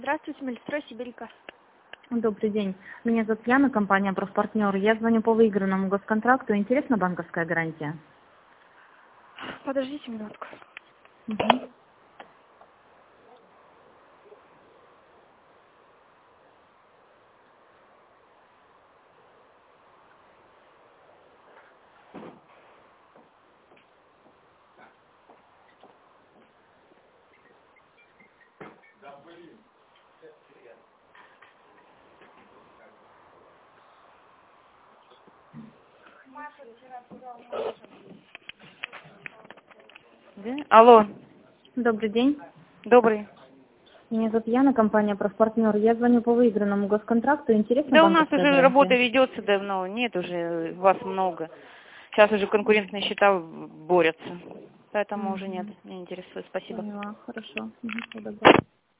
Здравствуйте, Мельстрой, Сибирика. Добрый день. Меня зовут Яна, компания «Профпартнер». Я звоню по выигранному госконтракту. Интересна банковская гарантия? Подождите минутку. Мгм. Да? Алло, Добрый день. добрый. Меня зовут Яна, компания «Профпартнер». Я звоню по выигранному госконтракту. Интересна Да у нас банковская уже работа гарантия? ведется давно, нет уже вас много. Сейчас уже конкурентные счета борются. Поэтому уже нет, Мгм. не интересует. Спасибо. Поняла. Хорошо. Мгм. Всего доброго.